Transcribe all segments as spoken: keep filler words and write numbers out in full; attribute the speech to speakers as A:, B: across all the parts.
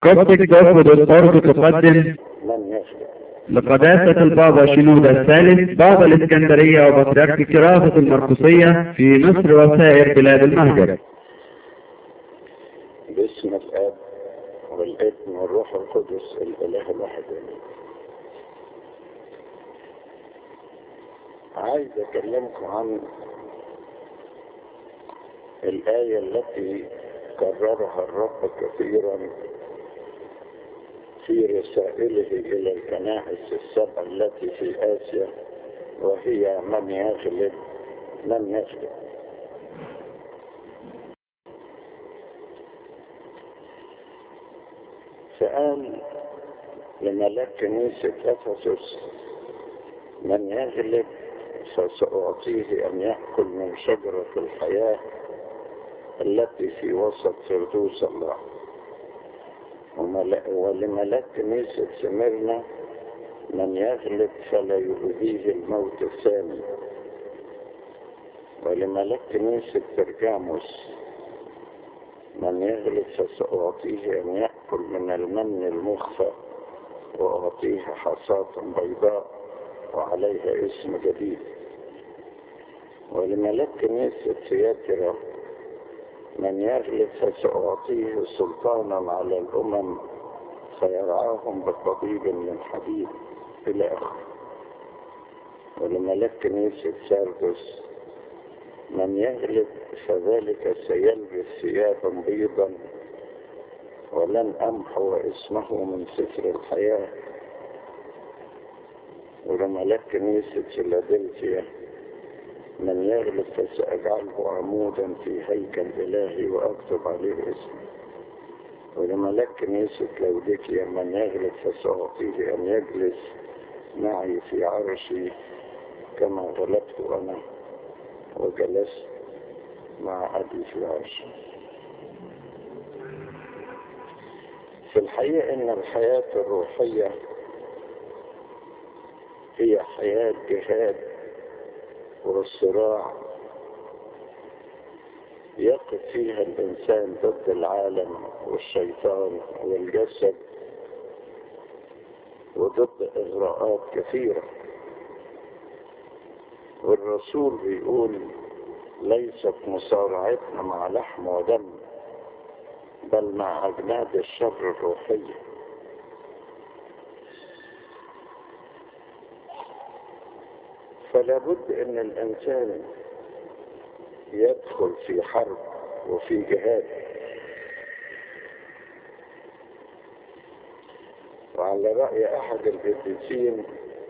A: قصة جسد الطرد تقدم
B: من يخلق
A: لقداسة البابا شنودة الثالث بابا الإسكندرية وبطريرك كراسة المرقسية في مصر وسائر بلاد المهجر.
B: باسم الاب والابن والروح القدس الاله الواحد امين. عايز اكلمكم عن الآية التي كررها الرب كثيرا في رسائله إلى الكنائس السبع التي في آسيا، وهي من يغلب من يغلب. فقال لملاك كنيسة أفسس: من يغلب فسأعطيه أن يأكل من شجرة الحياة التي في وسط فردوس الله. ولملاك كنيسة سمرنا: من يغلب فلا يؤذيه الموت الثاني. ولملاك كنيسة برجاموس: من يغلب فسأعطيه أن يأكل من المن المخفى وأعطيه حصاة بيضاء وعليها اسم جديد. ولملاك كنيسة سياترا: من يغلب فسأعطيه سلطانا على الأمم فيرعاهم بقضيب من حديد إلى آخره. ولملاك كنيسة ساردس: من يغلب فذلك سيلبس ثيابا بيضا ولن أمحو اسمه من سفر الحياة. ولملاك كنيسة فيلادلفيا: من يغلب فسأجعله عمودا في هيكل إلهي وأكتب عليه اسمه. ولملاك كنيسة لوديكيا: من يغلب فسأعطيه أن يجلس معي في عرشي كما غلبت أنا وجلست مع أبي في عرشي. في الحقيقة إن الحياة الروحية هي حياة جهاد والصراع يقف فيها الإنسان ضد العالم والشيطان والجسد وضد إغراءات كثيرة. والرسول بيقول: ليست مصارعتنا مع لحم ودم بل مع أجناد الشر الروحية. فلا بد أن الإنسان يدخل في حرب وفي جهاد. وعلى رأي أحد القديسين: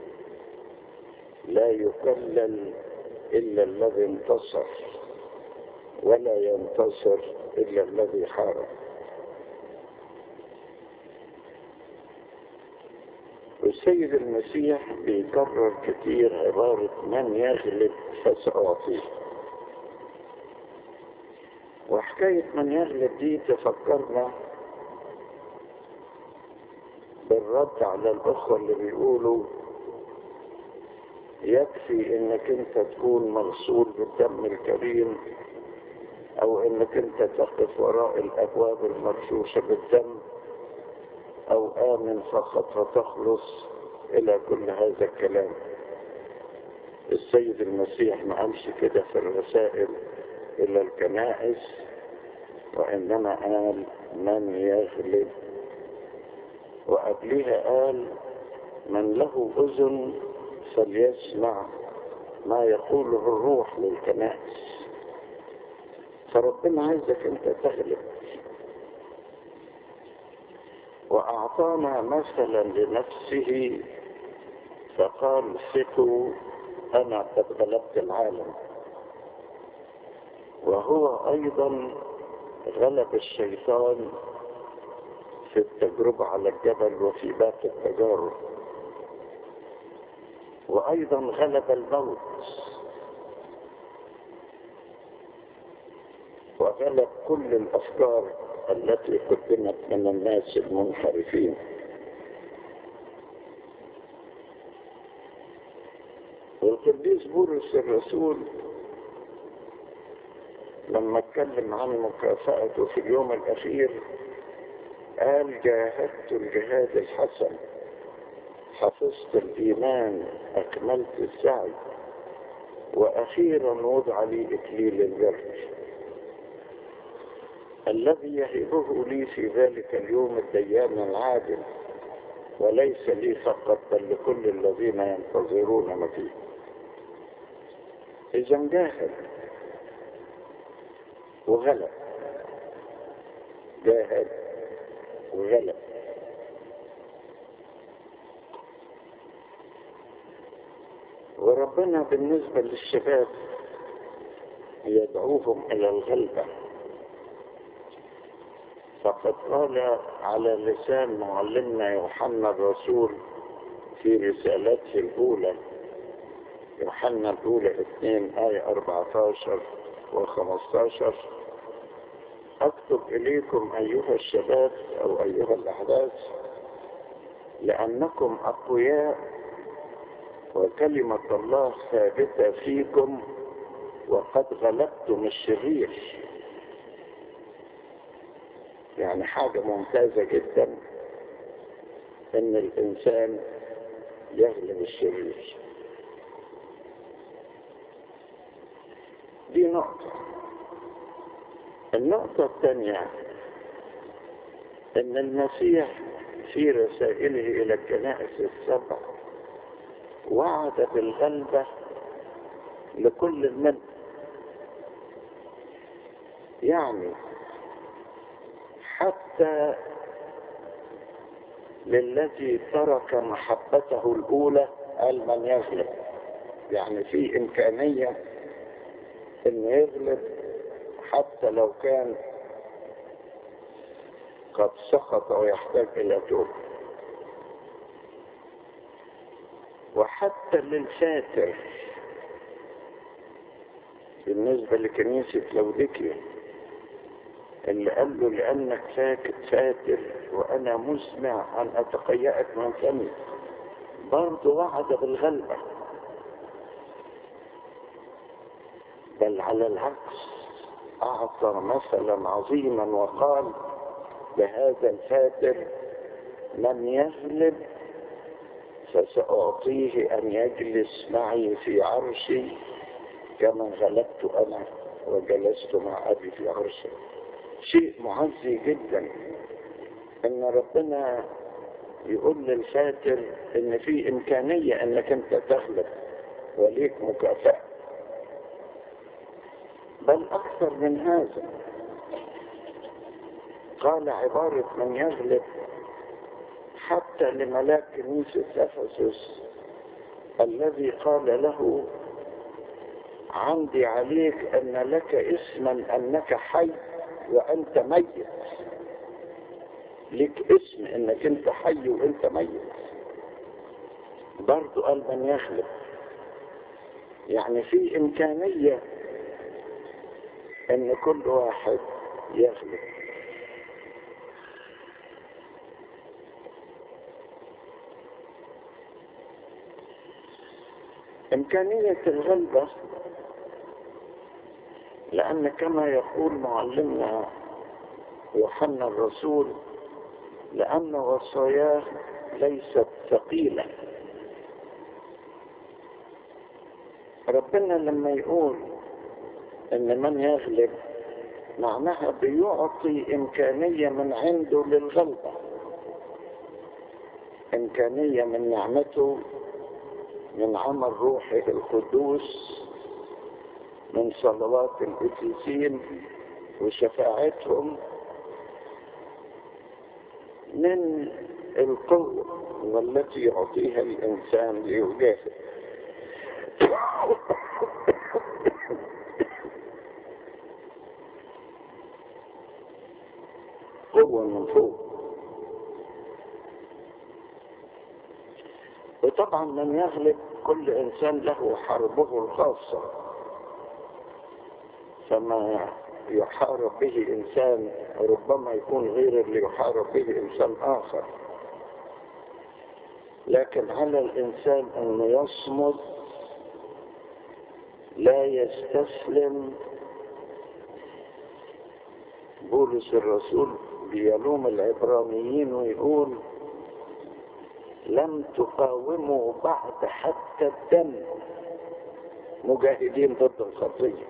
B: لا يكلل إلا الذي انتصر ولا ينتصر إلا الذي حارب. والسيد المسيح بيكرر كتير عبارة من يغلب فسأعطيه. وحكاية من يغلب دي تفكرنا بالرد على الأخوة اللي بيقولوا يكفي انك انت تكون مغسول بالدم الكريم او انك انت تقف وراء الابواب المرشوشة بالدم او امن فقط فتخلص الى كل هذا الكلام. السيد المسيح ما قالش كده في الرسائل الى الكنائس، وانما قال من يغلب. وقبلها قال: من له اذن فليسمع ما يقوله الروح للكنائس. فربنا عايزك انت تغلب. واعطانا مثلا لنفسه فقال: ثقوا انا قد غلبت العالم. وهو ايضا غلب الشيطان في التجربة على الجبل وفي باقي التجارب، وأيضا غلب الموت وغلب كل الأفكار التي قدمت من الناس المنحرفين. والقديس بولس الرسول لما اتكلم عن مكافأته في اليوم الأخير قال جاهدت الجهاد الحسن، حفظت الإيمان، أكملت السعي، وأخيرا وضع لي إكليل البر الذي يهبه لي في ذلك اليوم الديان العادل، وليس لي فقط بل لكل الذين ينتظرون مجيئه. إذا جاهد وغلب، جاهد وغلب. وربنا بالنسبة للشباب يدعوهم إلى الغلبة، فقد قال على لسان معلمنا يوحنا الرسول في رسالته الأولى، يوحنا الأولى اثنين آية أربعة عشر وخمسة عشر: أكتب إليكم أيها الشباب أو أيها الأحداث لأنكم أقوياء وكلمة الله ثابتة فيكم وقد غلبتم الشرير. يعني حاجة ممتازة جدا إن الإنسان يغلب الشرير. دي نقطة. النقطة الثانية إن المسيح في رسائله إلى الكنائس السبع وعد بالغلبة لكل من، يعني حتى للذي ترك محبته الأولى قال من يغلب. يعني في إمكانية إنه يغلب حتى لو كان قد سقط ويحتاج إلى توبة. وحتى للفاتر بالنسبة لكنيسة لوديكيا اللي قال له لأنك ساكت فاتر وأنا مسمع أن أتقيأك من فمي، برضه وعد بالغلبة. بل على العكس أعطى مثلا عظيما وقال بهذا الفاتر من يغلب فسأعطيه أن يجلس معي في عرشي كما غلبت أنا وجلست مع أبي في عرشي. شيء معزي جدا ان ربنا يقول للفاتر ان في امكانية انك انت تغلب وليك مكافأة. بل اكثر من هذا، قال عبارة من يغلب حتى لملاك كنيسة أفسس الذي قال له عندي عليك ان لك اسما انك حي وانت ميت. لك اسم انك انت حي وانت ميت. برضو قال من يغلب. يعني في امكانية ان كل واحد يغلب. امكانية الغلبة لان كما يقول معلمنا يوحنا الرسول لأن وصاياه ليست ثقيلة. ربنا لما يقول إن من يغلب معناها بيعطي إمكانية من عنده للغلبة، إمكانية من نعمته، من عمل روحه القدوس، من صلوات القديسين وشفاعتهم، من القوة والتي يعطيها الإنسان ليجاهد. قوة من فوق. وطبعا من يغلب كل إنسان له حربه الخاصة، فما يحارب به إنسان ربما يكون غير اللي يحارب به إنسان آخر. لكن على الإنسان أن يصمد، لا يستسلم. بولس الرسول بيلوم العبرانيين ويقول لم تقاوموا بعد حتى الدم مجاهدين ضد الخطية.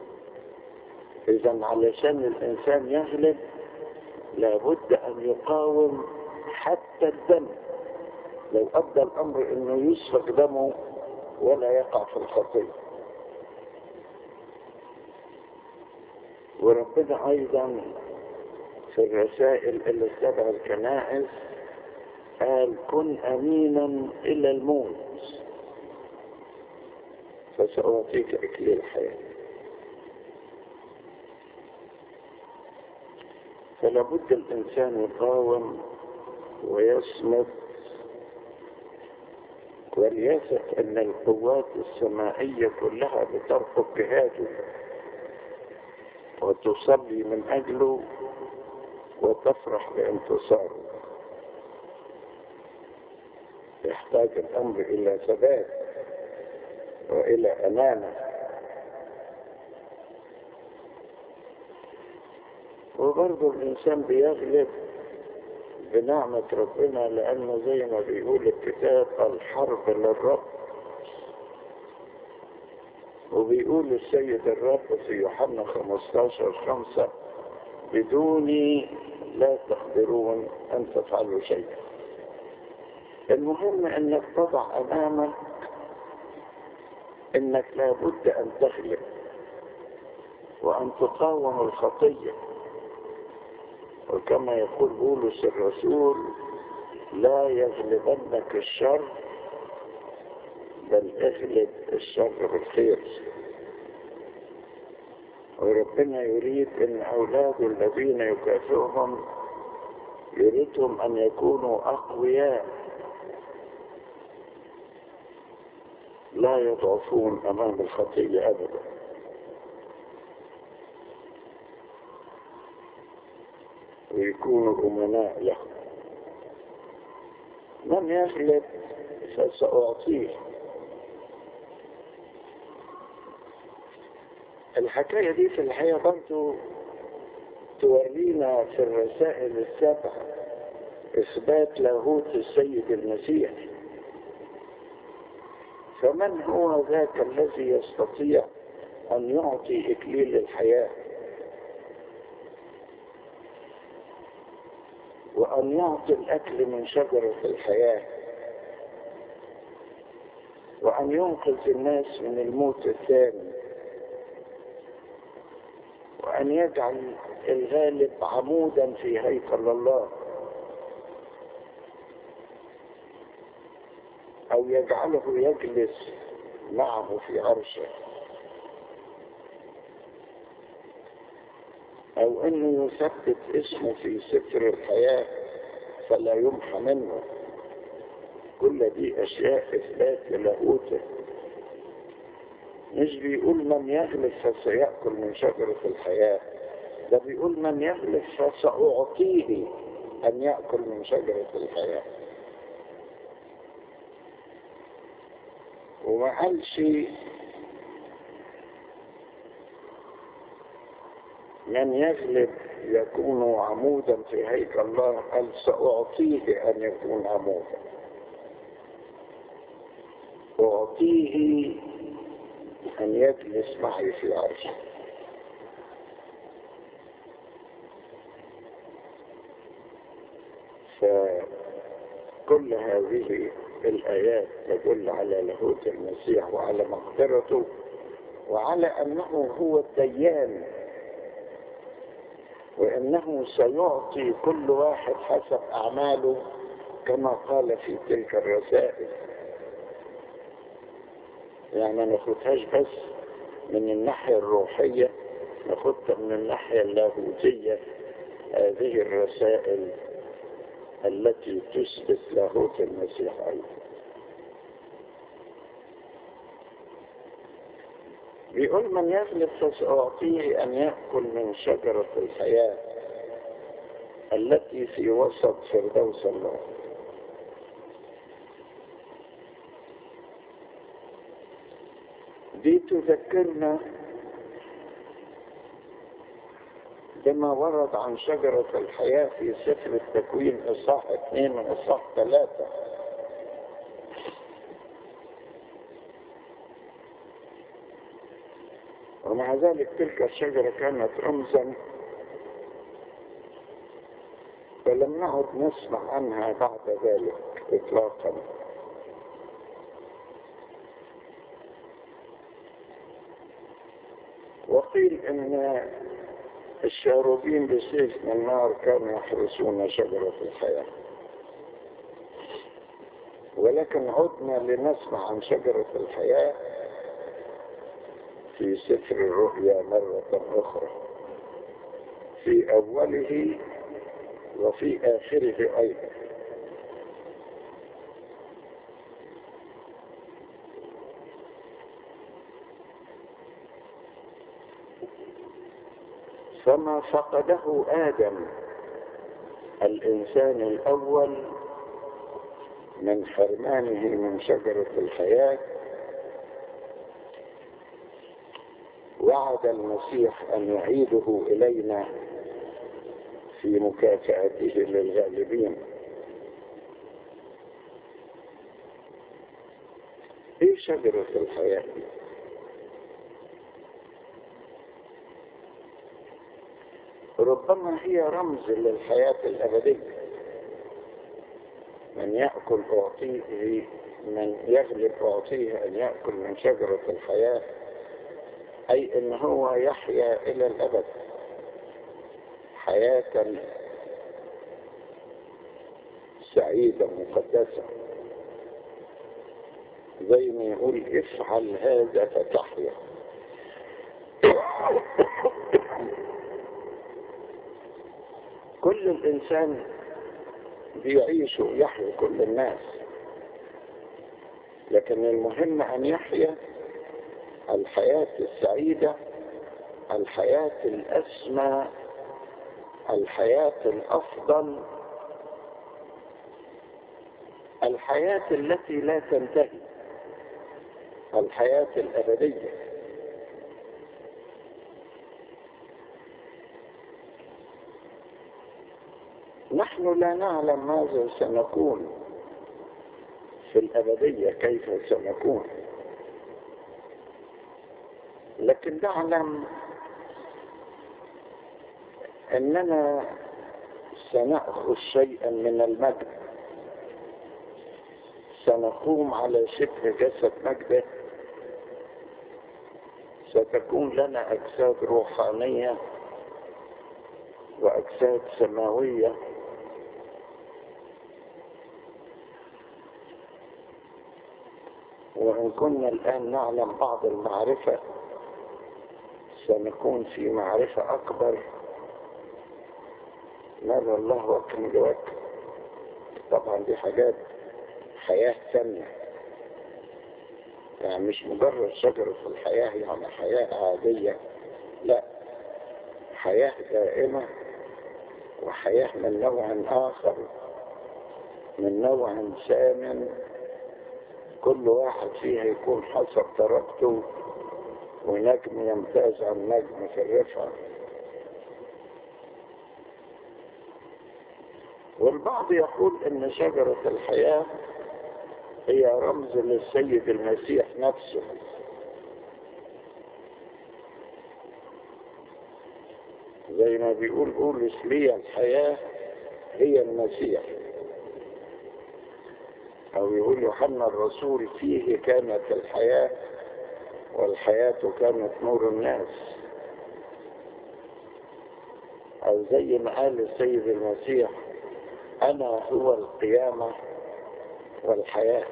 B: إذا علشان الإنسان يغلب لابد أن يقاوم حتى الدم، لو أدى الأمر أنه يسفك دمه ولا يقع في الخطية. وربنا أيضا في الرسائل اللي سبع الكنائس قال كن أمينا إلى الموت فسأعطيك إكليل الحياة. فلا بد الإنسان يقاوم ويصمت وليثق أن القوات السمائية كلها بترفض جهاده وتصلي من أجله وتفرح بانتصاره. يحتاج الأمر إلى ثبات وإلى أمانة. وبرضه الإنسان بيغلب بنعمة ربنا، لأنه زي ما بيقول الكتاب الحرب للرب، وبيقول السيد الرب في يوحنا خمستاشر خمسة بدوني لا تقدرون أن تفعلوا شيئا. المهم أنك تضع أمامك أنك لابد أن تغلب وأن تقاوم الخطية، وكما يقول بولس الرسول لا يغلبنك الشر بل اغلب الشر بالخير. وربنا يريد ان اولاده الذين يكافئهم يريدهم ان يكونوا اقوياء لا يضعفون امام الخطية ابدا. ويكونوا امناء له. من يغلب فسأعطيه. الحكاية دي في الحقيقة برضو تورينا في الرسائل السبع إثبات لاهوت السيد المسيح. فمن هو ذاك الذي يستطيع أن يعطي إكليل الحياة وأن يعطي الأكل من شجرة الحياة وأن ينقذ الناس من الموت الثاني وأن يجعل الغالب عمودا في هيكل الله أو يجعله يجلس معه في عرشه أو أنه يثبت اسمه في سفر الحياة فلا يمحى منه. كل دي أشياء إثبات للاهوته. مش بيقول من يغلب فسيأكل من شجرة الحياة، ده بيقول من يغلب فسأعطيه أن يأكل من شجرة الحياة. وما قالش من يغلب يكون عمودا في هيكل الله، قال سأعطيه أن يكون عمودا. أعطيه أن يجلس معي في عرشه. فكل هذه الآيات تدل على لاهوت المسيح وعلى مقدرته وعلى أنه هو الديان، وإنه سيعطي كل واحد حسب أعماله كما قال في تلك الرسائل. يعني ما ناخدهاش بس من الناحية الروحية، ناخدها من الناحية اللاهوتية. هذه الرسائل التي تثبت لاهوت المسيح أيضا. بيقول من يغلب فسأعطيه أن يأكل من شجرة الحياة التي في وسط فردوس الله. دي تذكرنا بما ورد عن شجرة الحياة في سفر التكوين إصحاح اثنين وإصحاح ثلاثة. ومع ذلك تلك الشجرة كانت رمزا، فلم نعد نسمع عنها بعد ذلك إطلاقا. وقيل إن الشاروبين بسيف من النار كانوا يحرسون شجرة الحياة، ولكن عدنا لنسمع عن شجرة الحياة في سفر الرؤيا مرة أخرى، في أوله وفي آخره أيضا. فما فقده آدم الإنسان الأول من حرمانه من شجرة الحياة، وعد المسيح أن يعيده إلينا في مكافأته للغالبين. إيه شجرة الحياة؟ ربما هي رمز للحياة الأبدية. من يأكل أعطيه، من يغلب أعطيه أن يأكل من شجرة الحياة، أي أن هو يحيا إلى الأبد حياة سعيدة مقدسة، زي ما يقول افعل هذا فتحيا. كل الإنسان بيعيش ويحيا، كل الناس، لكن المهم أن يحيا الحياة السعيدة، الحياة الأسمى، الحياة الأفضل، الحياة التي لا تنتهي، الحياة الأبدية. نحن لا نعلم ماذا سنكون في الأبدية، كيف سنكون، لكن نعلم أننا سنأخذ شيئا من المجد، سنقوم على شبه جسد مجده، ستكون لنا أجساد روحانية وأجساد سماوية. وإن كنا الآن نعلم بعض المعرفة، سنكون في معرفة أكبر، نرى الله وكم لوجه. طبعا دي حاجات حياة ثانية، يعني مش مجرد شجرة الحياة يعني حياة عادية، لا، حياة دائمة وحياة من نوع آخر، من نوع سامن، كل واحد فيها يكون حسب درجته، ونجم يمتاز عن نجم في الرفعة. والبعض يقول ان شجرة الحياة هي رمز للسيد المسيح نفسه، زي ما بيقول بولس لي الحياة هي المسيح، او يقول يوحنا الرسول فيه كانت الحياة والحياة كانت نور الناس، او زي ما قال السيد المسيح انا هو القيامة والحياة،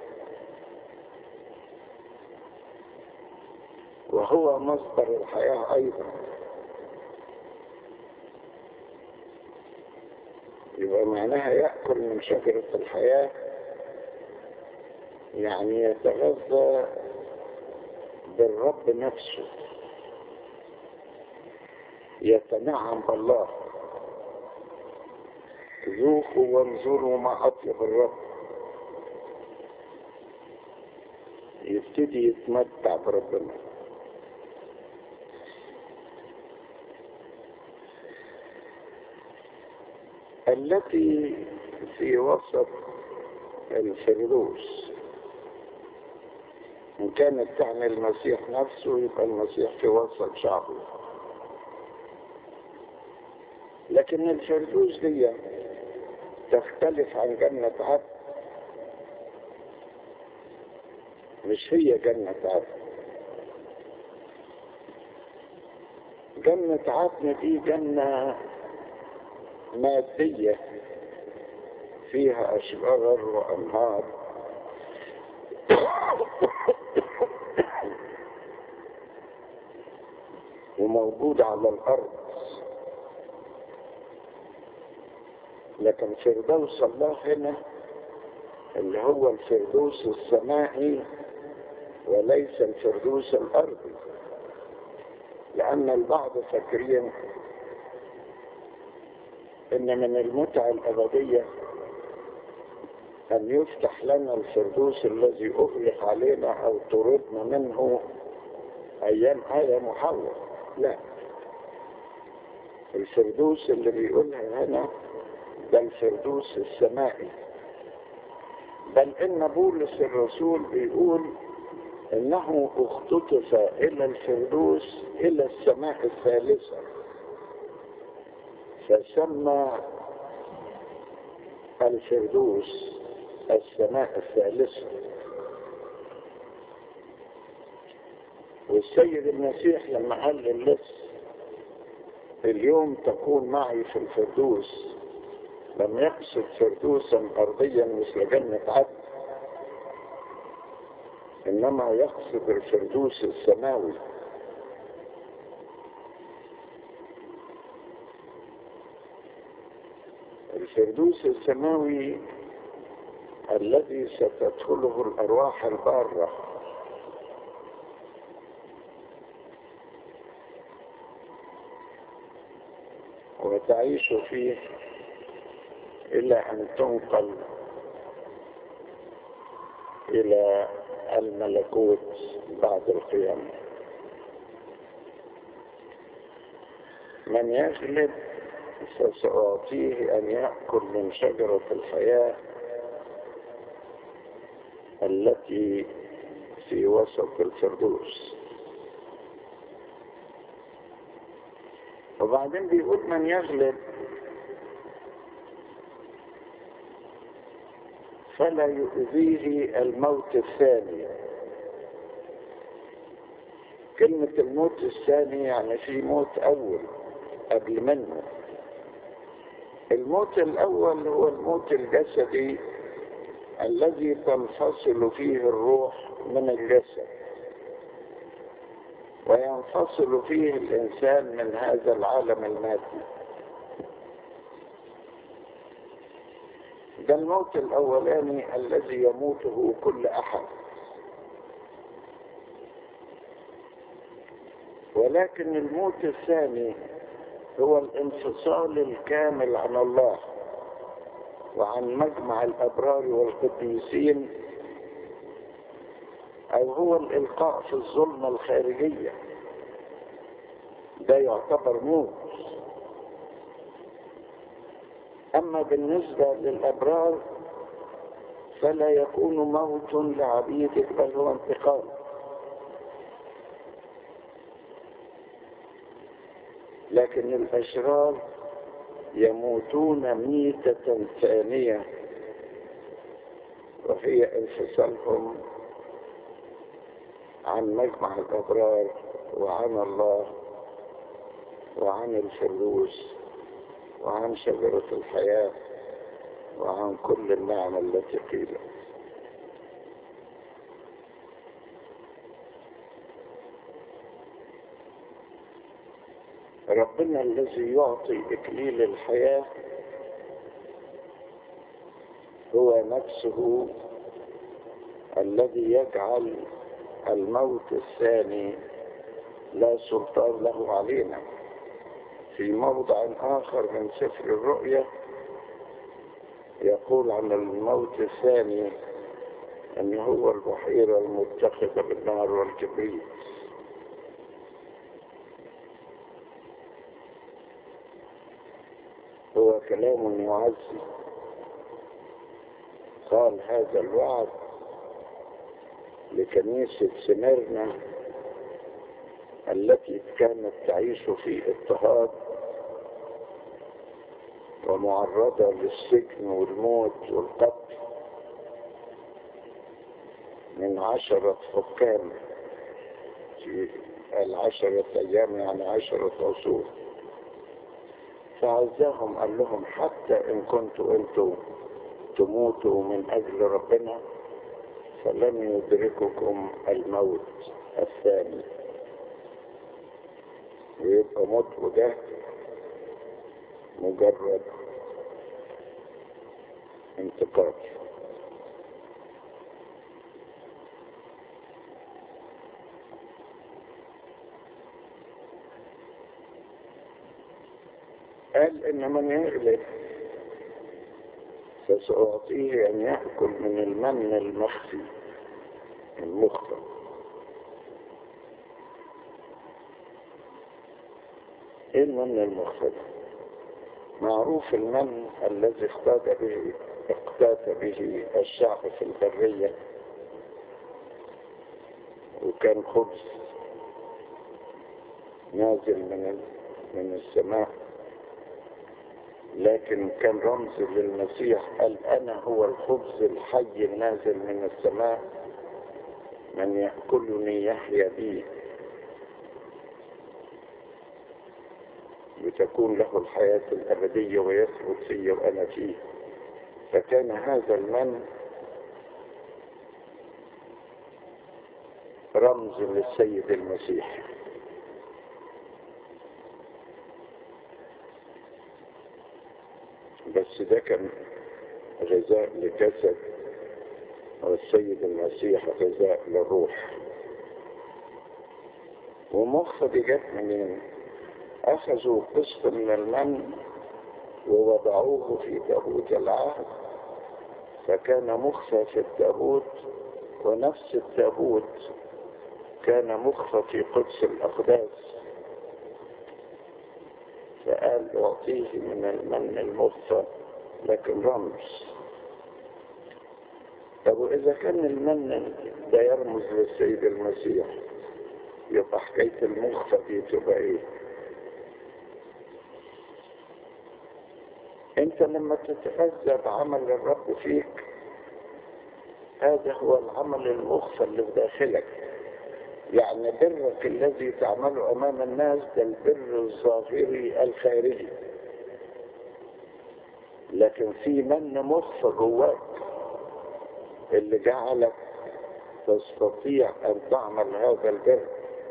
B: وهو مصدر الحياة ايضا. يبقى معناها يأكل من شجرة الحياة يعني يتغذى بالرب نفسه، يتنعم بالله. ذوقوا وانظروا ما أطيب الرب، يبتدي يتمتع بربنا. التي في وسط الفردوس. إن كانت تعني المسيح نفسه يبقى المسيح في وسط شعبه. لكن الفردوس دي تختلف عن جنة عدن، مش هي جنة عدن. جنة عدن دي جنة مادية فيها أشجار وأنهار وموجودة على الأرض. لكن فردوس الله هنا اللي هو الفردوس السمائي وليس الفردوس الأرضي، لأن البعض فاكرين إن من المتعة الأبدية أن يفتح لنا الفردوس الذي أغلق علينا أو طردنا منه أيام آدم وحواء. لا، الفردوس اللي بيقولها هنا ده الفردوس السمائي. بل إن بولس الرسول بيقول إنه اختطف إلى الفردوس إلى السماء الثالثة، فسمى الفردوس السماء الثالثة. والسيد المسيح لما قال للص اليوم تكون معي في الفردوس لم يقصد فردوسا أرضيا مثل جنة عدن، إنما يقصد الفردوس السماوي. الفردوس السماوي الذي ستدخله الأرواح البارة، وتعيش فيه إلى أن تنقل إلى الملكوت بعد القيامة. من يغلب فسأعطيه أن يأكل من شجرة الحياة التي في وسط الفردوس. وبعدين بيقول من يغلب فلا يؤذيه الموت الثاني. كلمة الموت الثاني يعني في موت أول قبل منه. الموت الأول هو الموت الجسدي الذي تنفصل فيه الروح من الجسد وينفصل فيه الإنسان من هذا العالم المادي. ده الموت الأولاني الذي يموته كل أحد. ولكن الموت الثاني هو الانفصال الكامل عن الله وعن مجمع الأبرار والقديسين، أو هو الإلقاء في الظلمة الخارجية. ده يعتبر موت. أما بالنسبة للأبرار فلا يكون موت لعبيدك بل هو انتقال. لكن الأشرار يموتون ميتة ثانية وهي انفصالهم عن مجمع الأبرار وعن الله وعن الفردوس وعن شجرة الحياة وعن كل النعم التي قيلت. ربنا الذي يعطي إكليل الحياة هو نفسه الذي يجعل الموت الثاني لا سلطان له علينا. في موضع آخر من سفر الرؤيا يقول عن الموت الثاني أن هو البحيرة المتخذة بالنار والكبريت. هو هو كلام يعزي. قال هذا الوعد لكنيسة سميرنا التي كانت تعيش في اضطهاد ومعرضة للسجن والموت والقتل من عشرة حكام في العشرة أيام، يعني عشرة عصور. فعزاهم قال لهم حتى إن كنتوا أنتوا تموتوا من أجل ربنا فلن يدرككم الموت الثاني. ويبقى موت ده مجرد انتقال. قال إن من يغلب فسأعطيه أن يأكل من المن المخفي المخفى. إيه المن المخفى؟ معروف المن الذي اقتات به اقتات به الشعب في البرية، وكان خبز نازل من من السماء، لكن كان رمز للمسيح. قال أنا هو الخبز الحي النازل من السماء، من يأكلني يحيا بي وتكون له الحياة الأبدية ويثبت فيه وأنا فيه. فكان هذا المن رمز للسيد المسيح. بس ده كان غذاء لجسد، والسيد المسيح غذاء للروح. ومخ دي جت منين؟ أخذوا قسط من المن ووضعوه في تابوت العهد، فكان مخفى في التابوت، ونفس التابوت كان مخفى في قدس الأقداس. فقال أعطيه من المن المخفى، لكن رمز. طب وإذا كان المن ده يرمز للسيد المسيح، يبقى حكاية المخفى دي تبقى إيه؟ أنت لما تتغذى بعمل الرب فيك، هذا هو العمل المخفى اللي في داخلك. يعني برك الذي تعمله أمام الناس ده البر الظاهري الخارجي، لكن في من مخفى جواك اللي جعلك تستطيع أن تعمل هذا البر.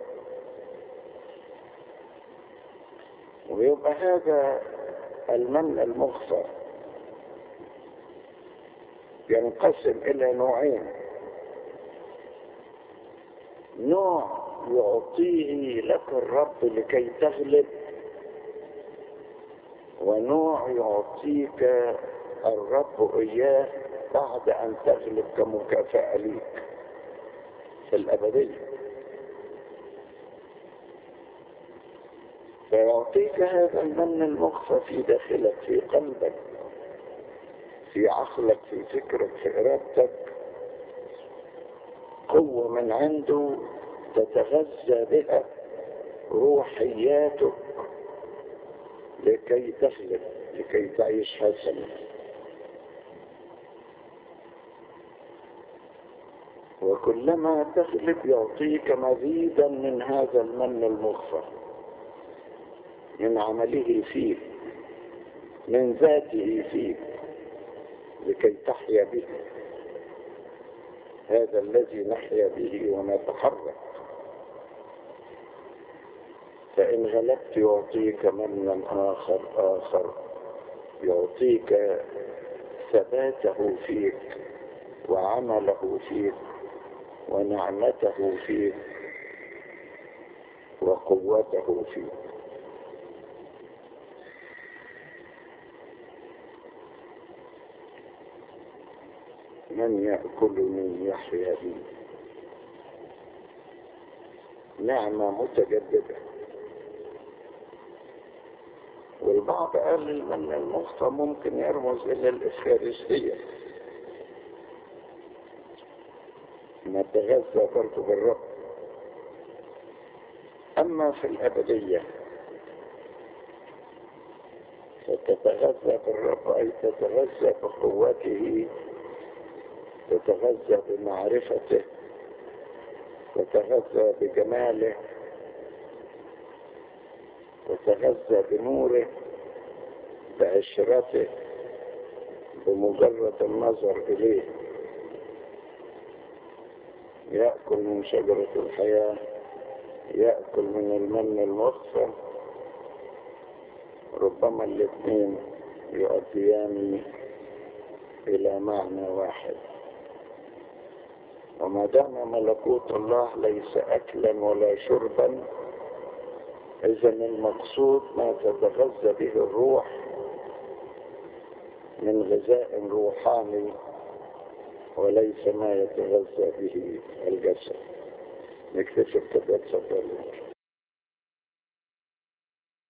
B: ويبقى هذا المن المخفى ينقسم إلى نوعين: نوع يعطيه لك الرب لكي تغلب، ونوع يعطيك الرب إياه بعد أن تغلب كمكافأة ليك في الأبدية. فيعطيك هذا المن المخفى في داخلك، في قلبك، في عقلك، في فكرك، في إرادتك، قوة من عنده تتغذى بها روحياتك لكي تغلب، لكي تعيش حسنا. وكلما تغلب يعطيك مزيدا من هذا المن المخفى، من عمله فيك، من ذاته فيك، لكي تحيا به، هذا الذي نحيا به ونتحرك. فإن غلبت يعطيك منا آخر آخر، يعطيك ثباته فيك وعمله فيك ونعمته فيك وقوته فيك. من يأكلني يحيا بي. نعمة متجددة، والبعض قال المن المخفى ممكن يرمز إلى الإفخارستية، نتغذى برضه بالرب. أما في الأبدية فتتغذى بالرب، أي تتغذى بقوته، تتغذى بمعرفته، تتغذى بجماله، تتغذى بنوره، بعشرته، بمجرد النظر إليه. يأكل من شجرة الحياة، يأكل من المن المخفى، ربما الاثنين يؤديان إلى معنى واحد. وما دام ملكوت الله ليس أكلا ولا شربا، إذا المقصود ما تتغذى به الروح من غذاء روحاني، وليس ما يتغذى به الجسد. نكتشف كده.